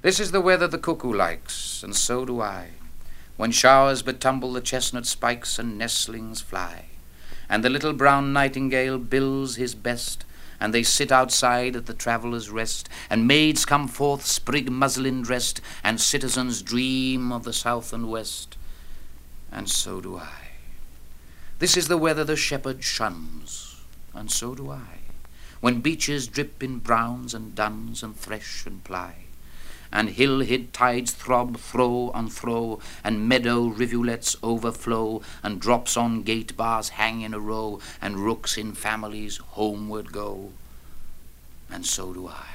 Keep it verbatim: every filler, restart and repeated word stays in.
This is the weather the cuckoo likes, and so do I, when showers betumble the chestnut spikes and nestlings fly, and the little brown nightingale bills his best, and they sit outside at the traveller's rest, and maids come forth sprig muslin dressed, and citizens dream of the south and west, and so do I. This is the weather the shepherd shuns, and so do I, when beeches drip in browns and duns and thresh and ply, and hill-hid tides throb throw on throw, and meadow rivulets overflow, and drops on gate bars hang in a row, and rooks in families homeward go, and so do I.